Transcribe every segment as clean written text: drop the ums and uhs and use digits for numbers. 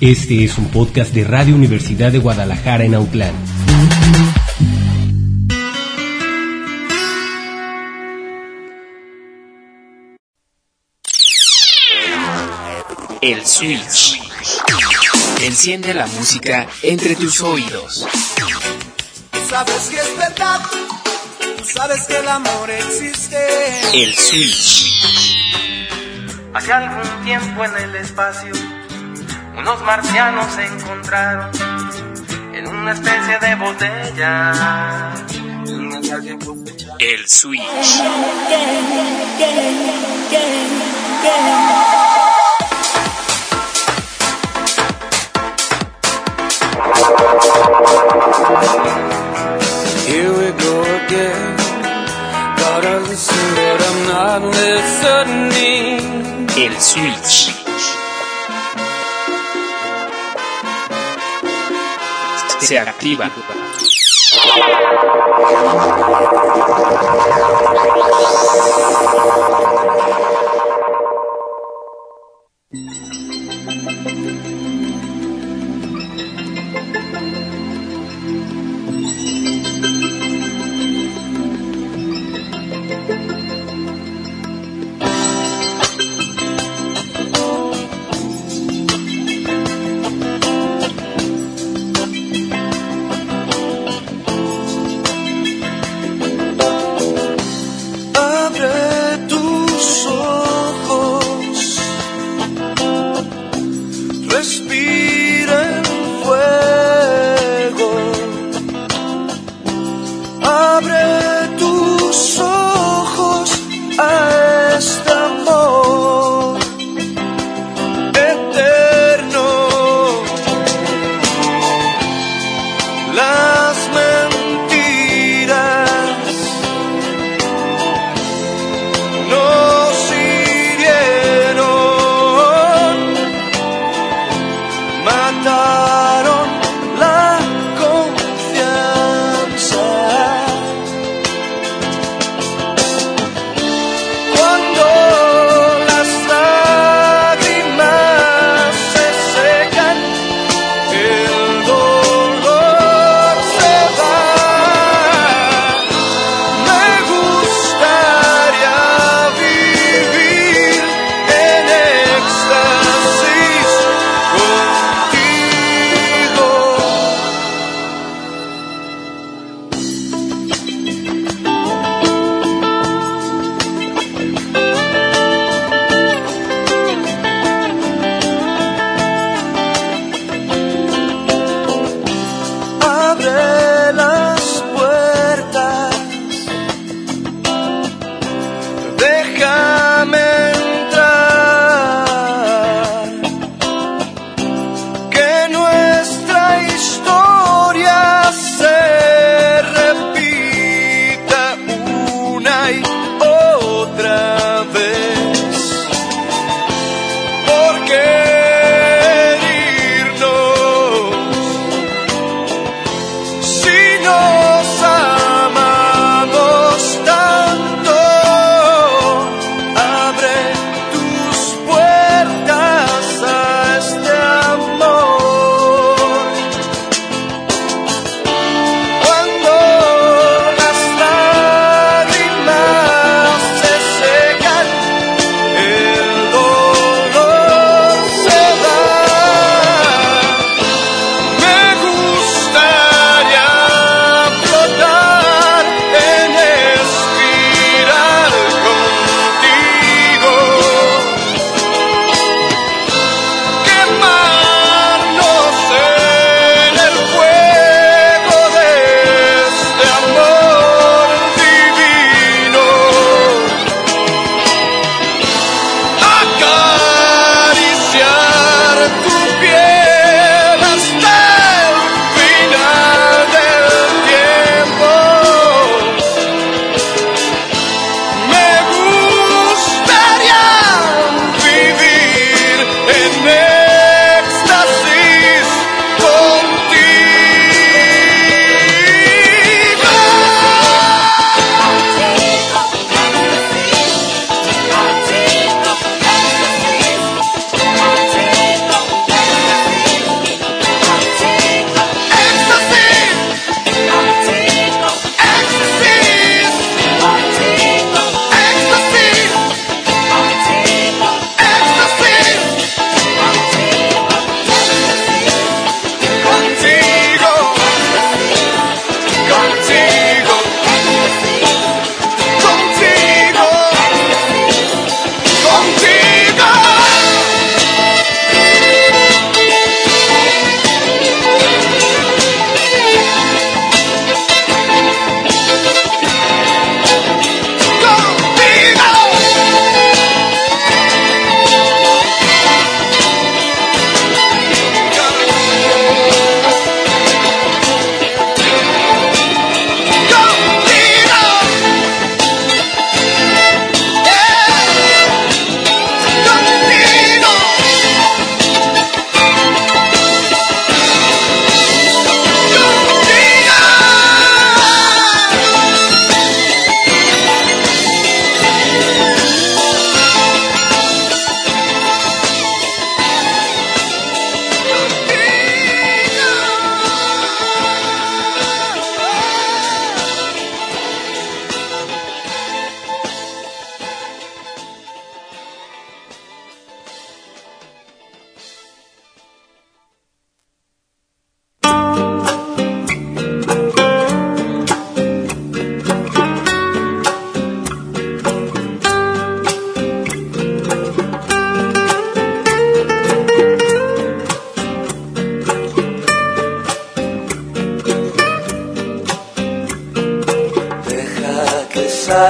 Este es un podcast de Radio Universidad de Guadalajara en Autlán. El Switch. Enciende la música entre tus oídos. Sabes que es verdad, sabes que el amor existe. El Switch. Hace algún tiempo en el espacio, unos marcianos se encontraron en una especie de botella. El Switch. Here we go again. Gotta listen, but I'm not listening. El Switch. Se activa.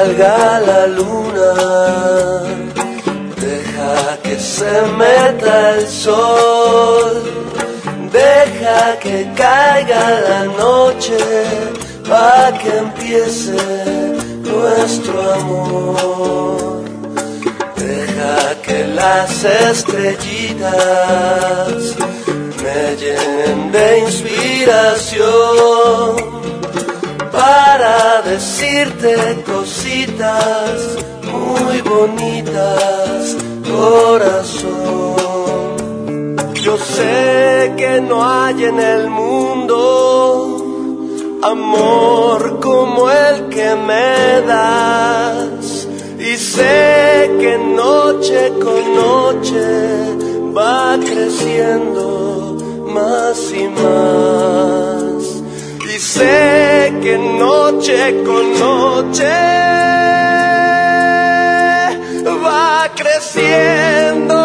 salga la luna, deja que se meta el sol, deja que caiga la noche, pa' que empiece nuestro amor. Deja que las estrellitas me llenen de inspiración para decirte cositas muy bonitas, corazón. Yo sé que no hay en el mundo amor como el que me das, y sé que noche con noche va creciendo más y más, y sé que noche con noche va creciendo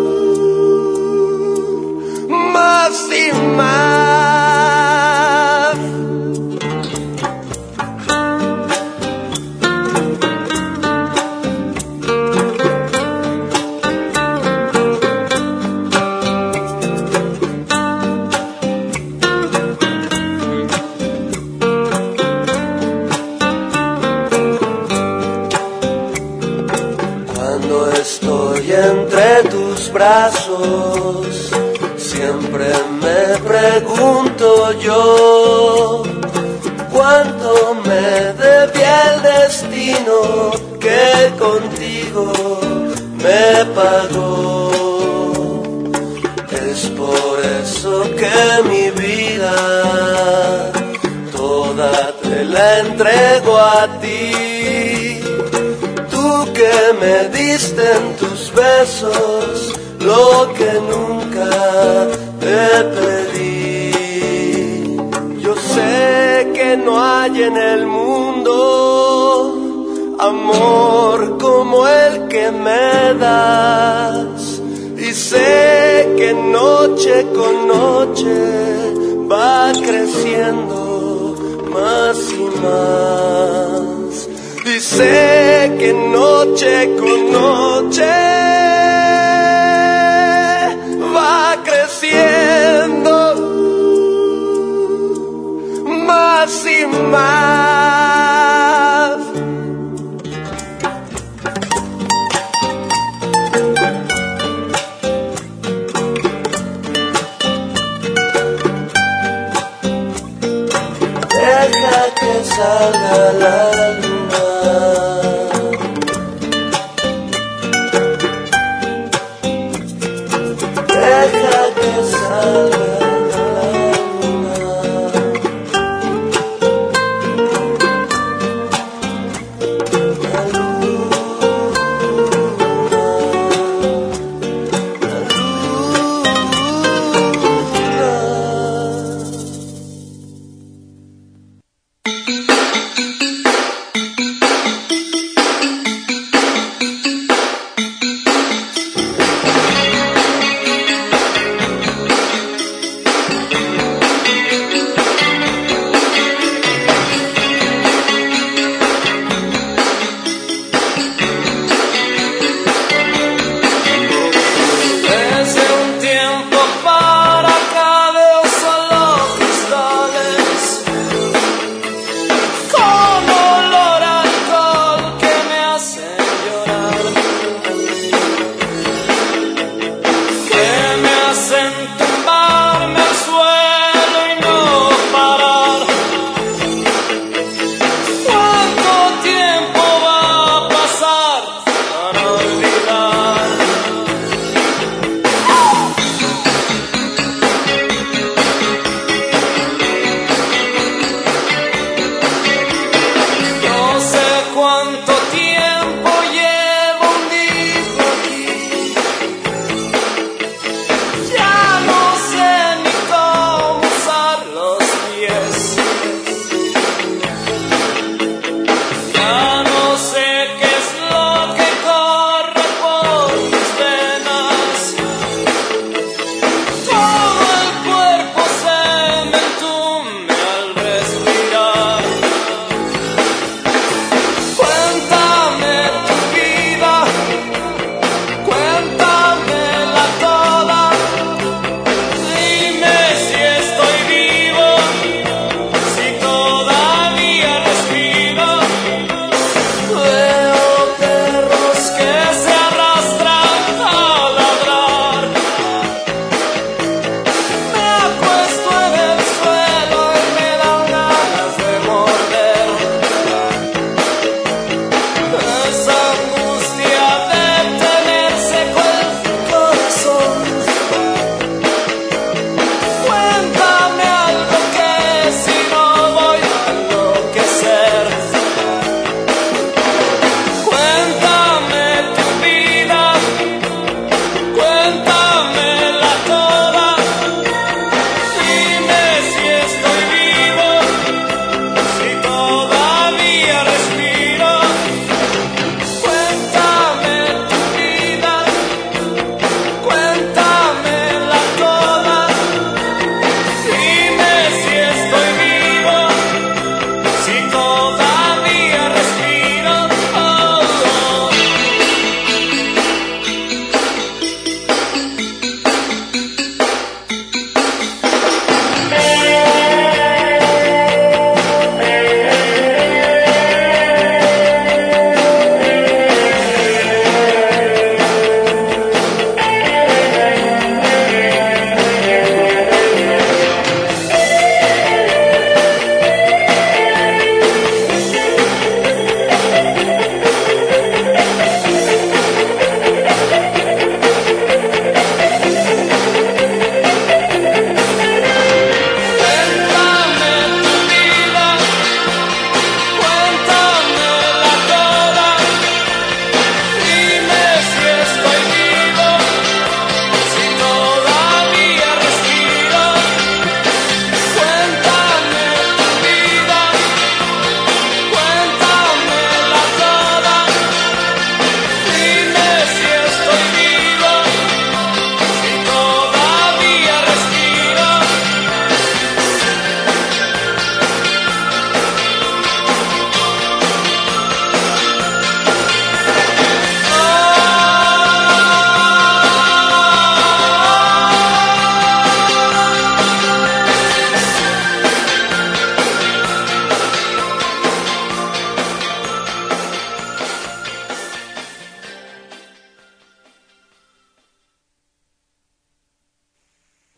más y más. Entre tus brazos siempre me pregunto yo cuánto me debía el destino que contigo me pagó. Es por eso que mi vida toda te la entrego a ti, que me diste en tus besos lo que nunca te pedí. Yo sé que no hay en el mundo amor como el que me das, y sé que noche con noche va creciendo más y más, y sé que noche con noche va creciendo más y más. Deja que salga la luna, deja que salga la luna, la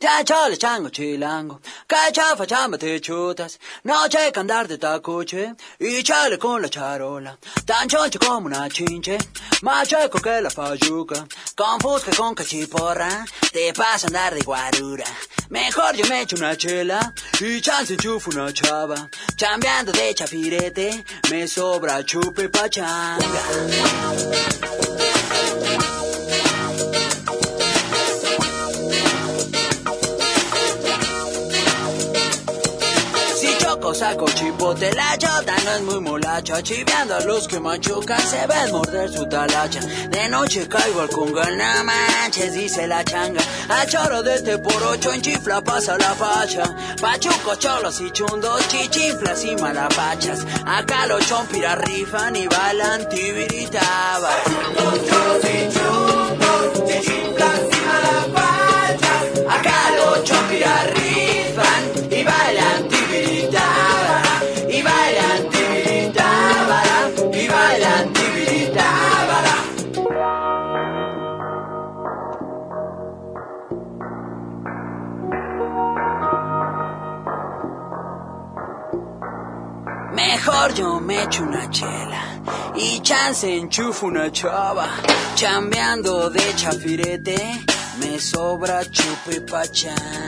Chale, chango, chilango, cachafa, chamba, te chutas, noche que andar de tacuche, y chale con la charola, tan choncho como una chinche, más chueco que la fayuca, con fusca, con cachiporra, te pasa a andar de guarura, mejor yo me echo una chela, y chance enchufo una chava, chambeando de chafirete, me sobra chupe pachanga. Saco chipote, la chota no es muy molacha, chiveando a los que machucan, se ven morder su talacha. De noche caigo al congal, no manches, dice la changa. A choro de este por 8 en chifla pasa la facha. Pachucos, cholos y chundos, chichinflas y malapachas. Acá los chompiras rifan y bailan tibiritabas. Pachucos, cholos y chundos, chichinflas y malapachas. Acá los chompiras rifan y bailan tibiritabas. Y bailan tibiritábara, y bailan tibiritábara. Mejor yo me echo una chela y chance enchufo una chava. Chambeando de chafirete, me sobra chupe pachán.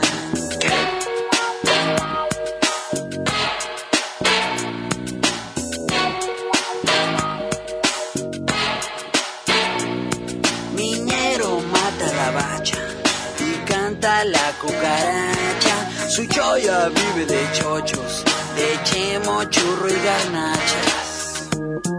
La cucaracha, su choya vive de chochos, de chemo, churro y garnachas.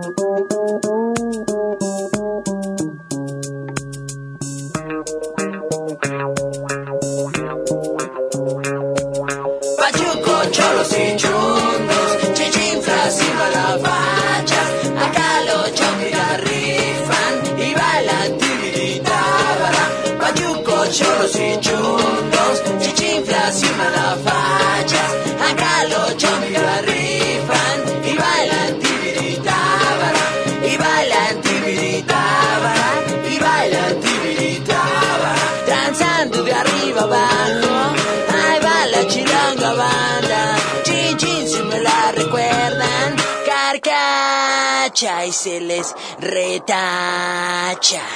Pachuco, cholos y chundos, chichinflas y malapachas, acá los chompiras rifan y bailan tibiritábara. Pachuco, cholos y chundos, chichinflas y malapachas, acá los chompiras rifan y bailan tibiritábara, y bailan tibiritábara, y bailan tibiritábara. Danzando de arriba abajo, ahí va la chilanga banda, chin chin si me la recuerdan, carcacha y se les retacha.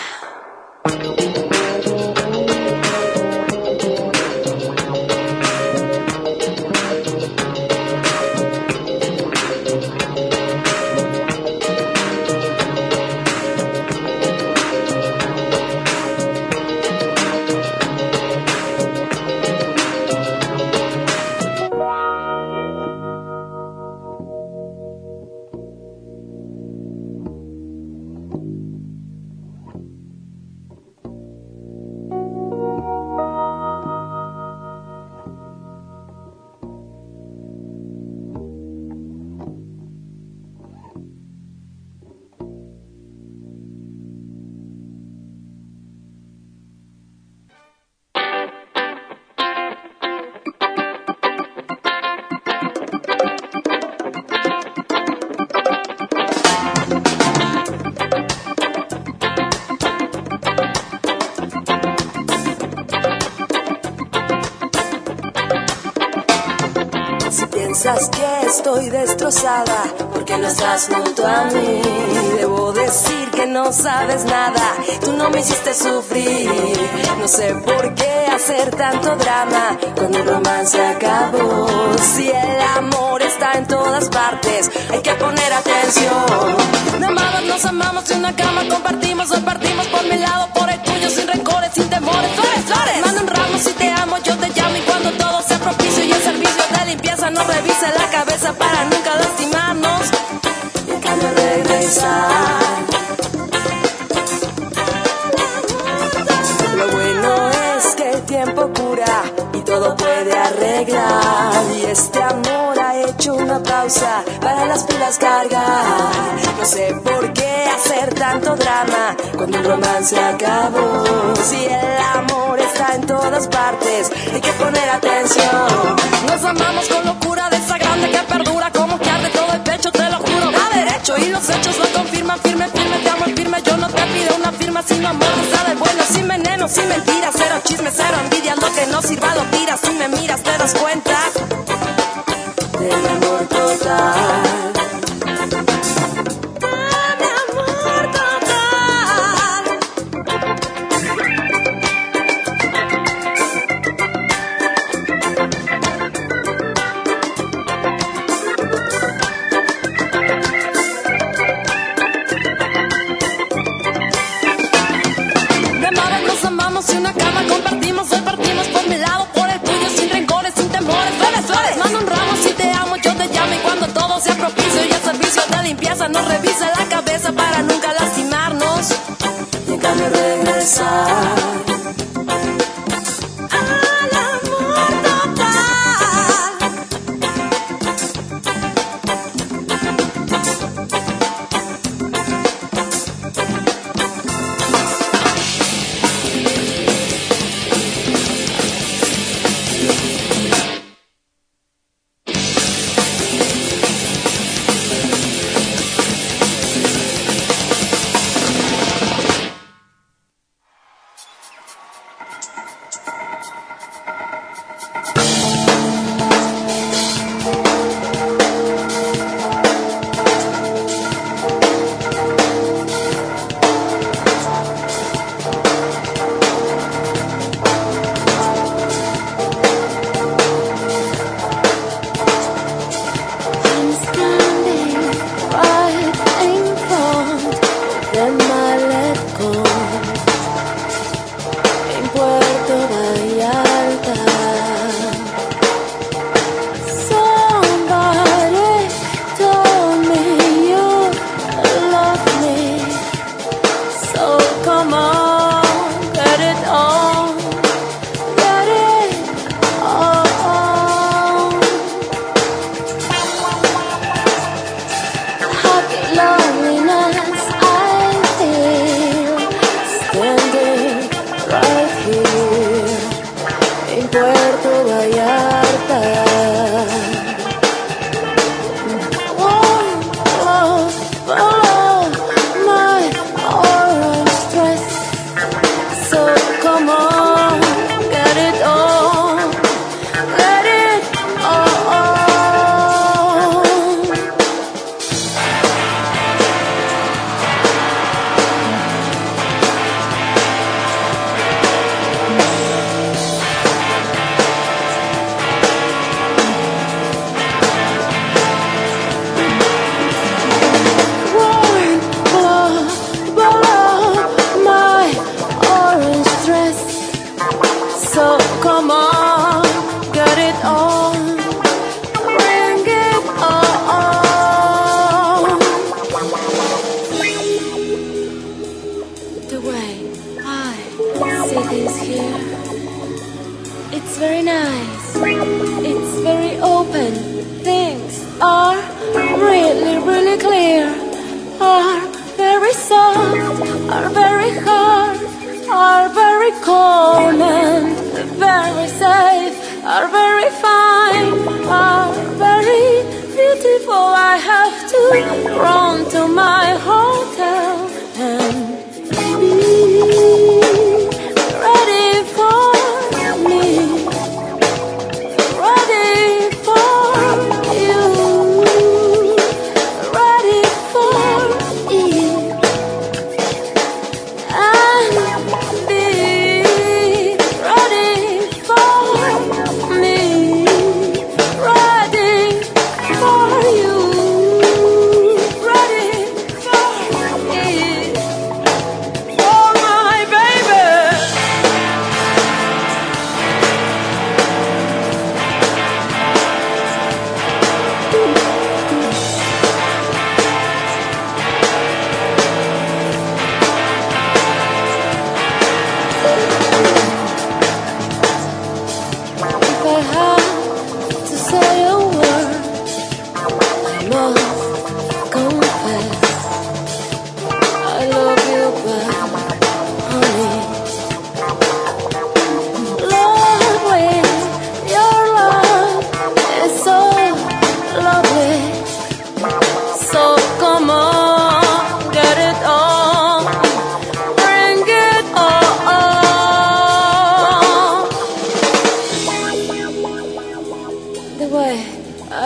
Piensas que estoy destrozada porque no estás junto a mí. Debo decir que no sabes nada, tú no me hiciste sufrir. No sé por qué hacer tanto drama cuando el romance acabó. Si el amor está en todas partes, hay que poner atención. Nos amamos y una cama compartimos. Hoy partimos por mi lado, por el tuyo, sin rencores, sin temores. Flores, flores, mando un ramo si te amo, yo te llamo. Y cuando todo sea propicio y el servicio de limpieza no revise la cabeza para nunca lastimarnos y en cambio regresar. Lo bueno es que el tiempo cura y todo puede arreglar. Y este amor ha hecho una pausa para las pilas cargar. No sé por qué hacer tanto drama cuando el romance acabó. Si el amor está en todas partes, hay que poner atención. Nos amamos con locura de esa grande que perdura, como que arde todo el pecho, te lo juro. A derecho y los hechos lo confirman, firme, firme, te amo firme. Yo no te pido una firma, sino amor, que sabe bueno, sin veneno, sin mentiras, cero chisme, cero envidia, lo que no sirva lo tira. respiras te das cuenta del amor total. Si una cama compartimos, hoy partimos por mi lado, por el tuyo, sin rencores, sin temores. Flores, flores, mando un ramo si te amo, yo te llamo y cuando todo sea propicio y el servicio de limpieza nos revisa la cabeza para nunca lastimarnos. Déjame regresar al amor total.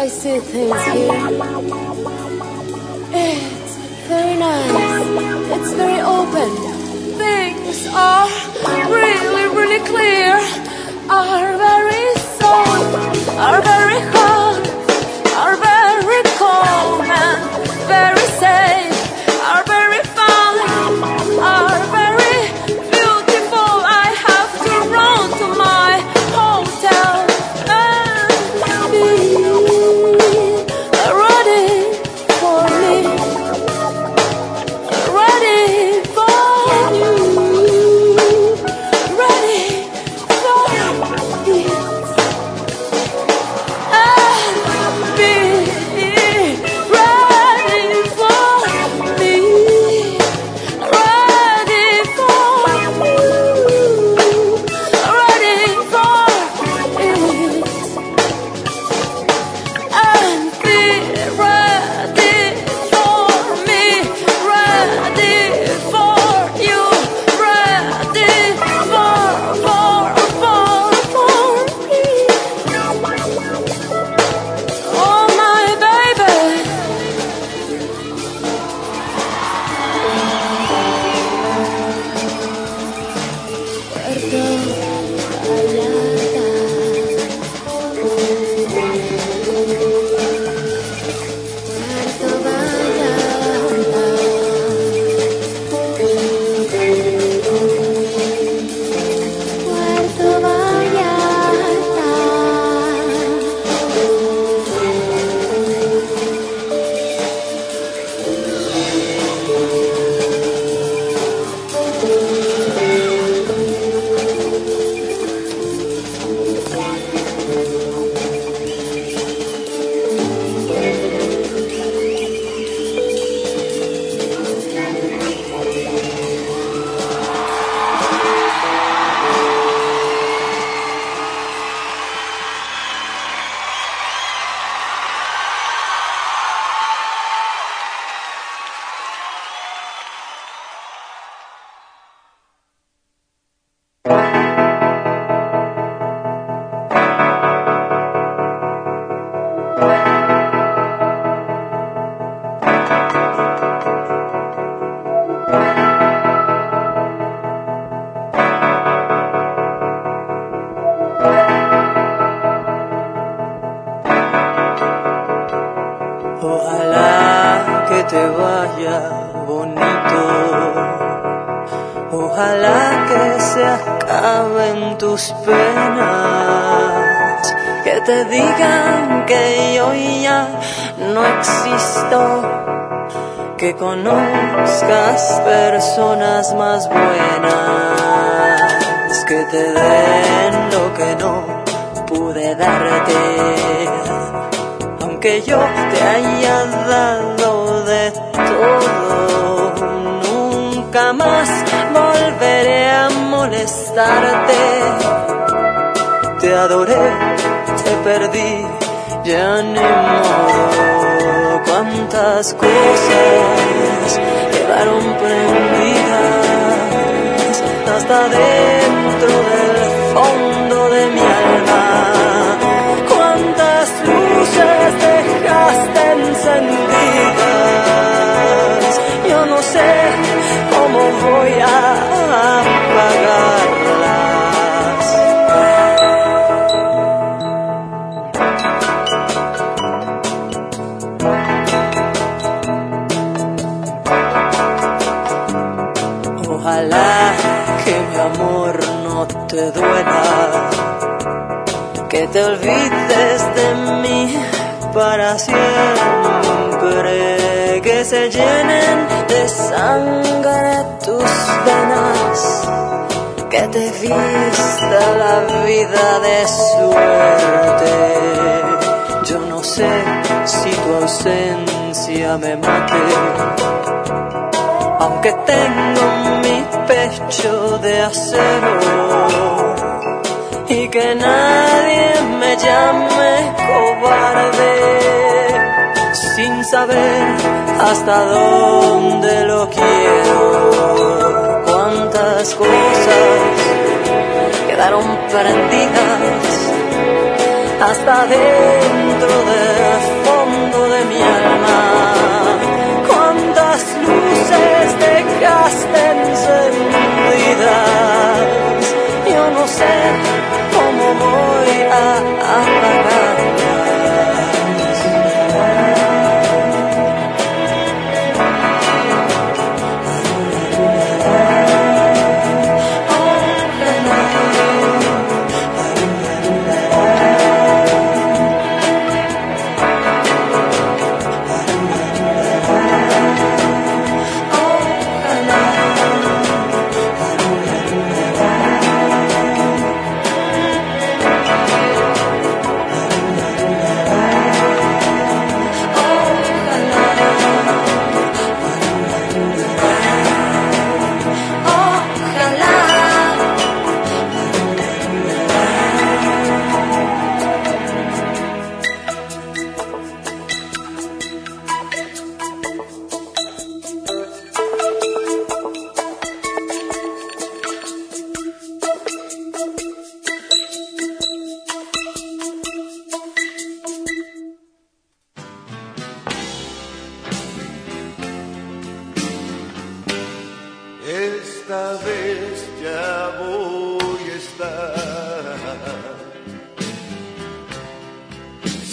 I see things here. It's very nice. It's very open. Things are really, really clear. Are very soft. Are very hot. Are very calm and very safe. Are very fun. Are very beautiful. I have to run to my hotel and be ready for me. Ready for you. Ready for it. And be ready for me. Ready for you. Ready for it. And be ready for me. Ready for you. Ready for me. Oh, my baby. Puerto Vallarta. Ojalá que te vaya bonito, ojalá que se acaben tus penas, que te digan que yo ya no existo, que conozcas personas más buenas, que te den lo que no pude darte. Que yo te haya dado de todo, nunca más volveré a molestarte. Te adoré, te perdí, ya ni modo. Cuántas cosas quedaron prendidas hasta dentro del fondo de mi alma. Cuántas luces dejaste encendidas, yo no sé cómo voy a apagarlas. Ojalá que mi amor no te duela, que te olvides de mí para siempre, que se llenen de sangre tus venas, que te vista la vida de suerte. Yo no sé si tu ausencia me mate, aunque tengo mi pecho de acero, y que nadie me llame cobarde, sin saber hasta dónde lo quiero. Cuántas cosas quedaron prendidas hasta dentro del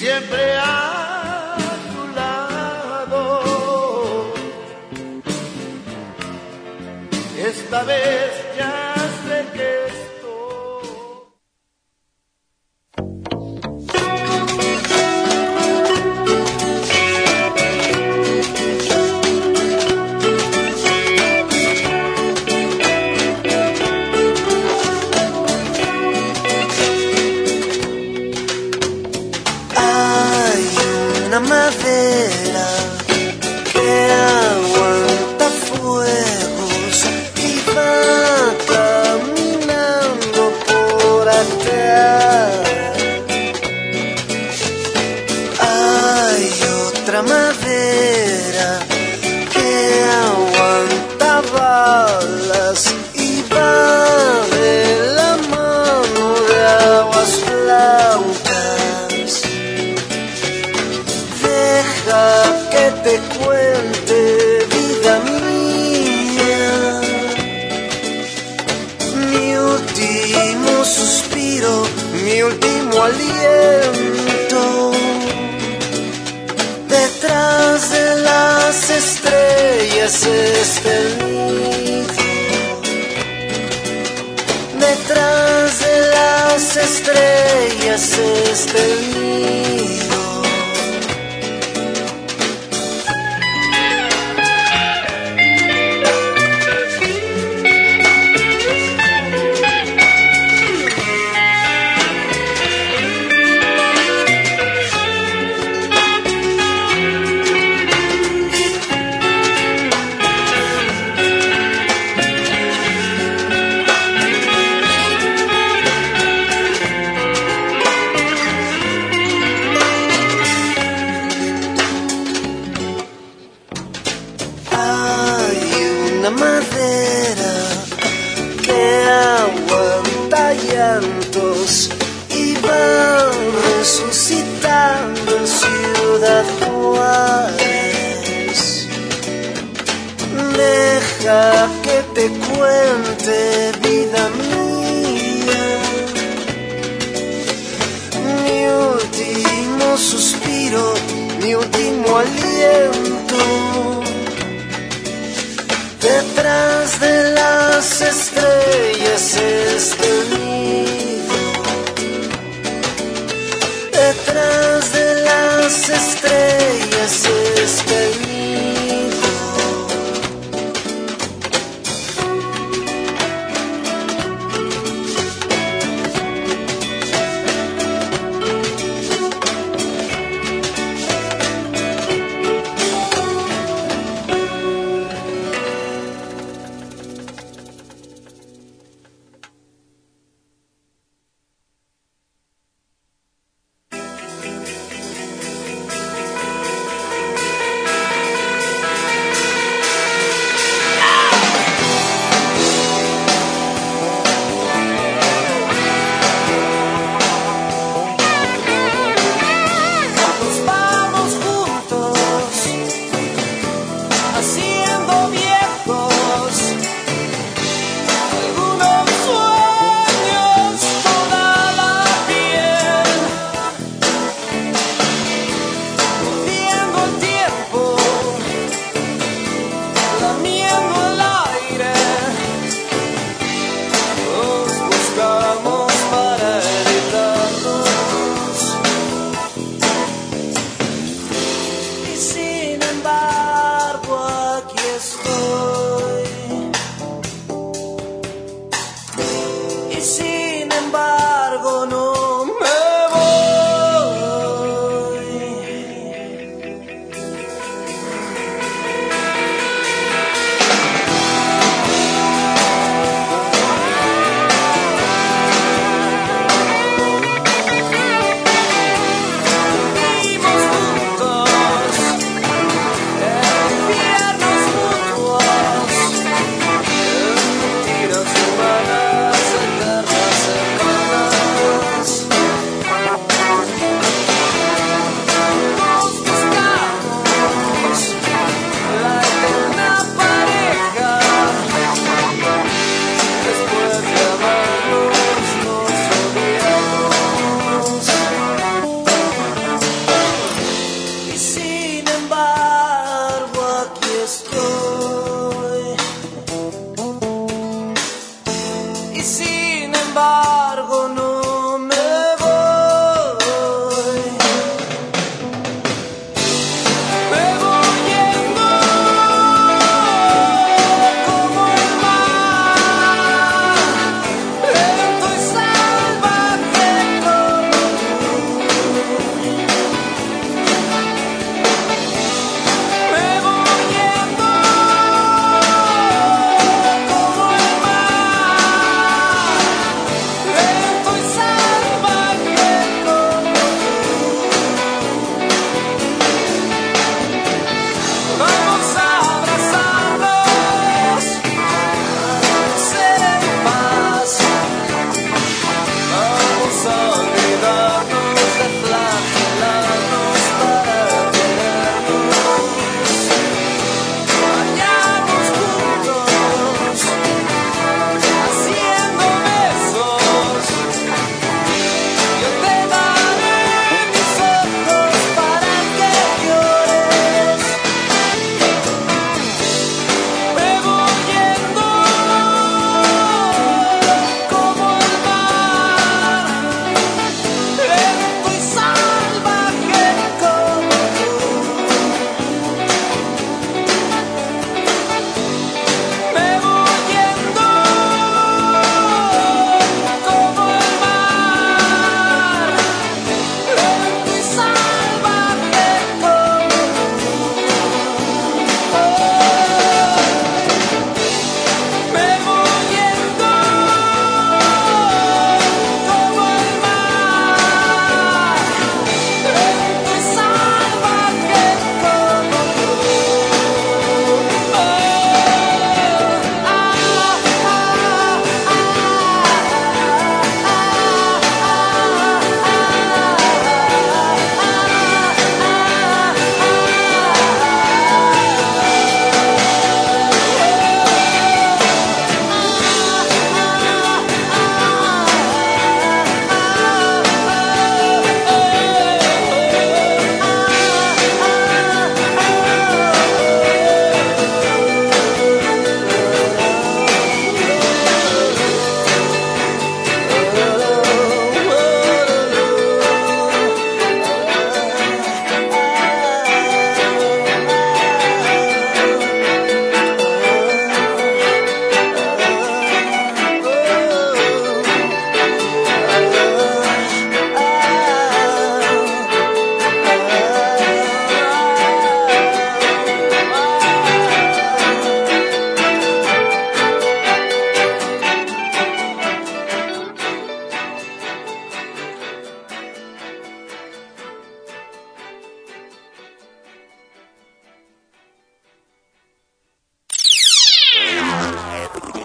siempre a tu lado. Esta vez ya sé que una madera que aguanta fuegos y va caminando por atrás. Hay otra madera que aguanta balas y va de la mano de aguas blancas. Deja que te cuente, vida mía, mi último suspiro, mi último aliento. Detrás de las estrellas está el nido. Detrás de las estrellas está el nido. Una madera que aguanta llantos y va resucitando en Ciudad Juárez. Deja que te cuente, vida mía, mi último suspiro, mi último aliento. Detrás de las estrellas está el nido. Detrás de las estrellas está el nido.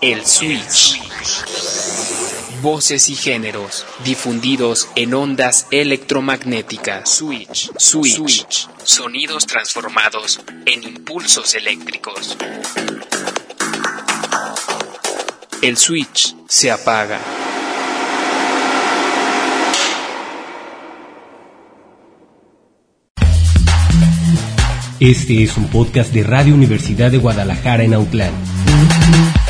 El Switch. Voces y géneros difundidos en ondas electromagnéticas. Switch. Sonidos transformados en impulsos eléctricos. El switch se apaga. Este es un podcast de Radio Universidad de Guadalajara en Autlán.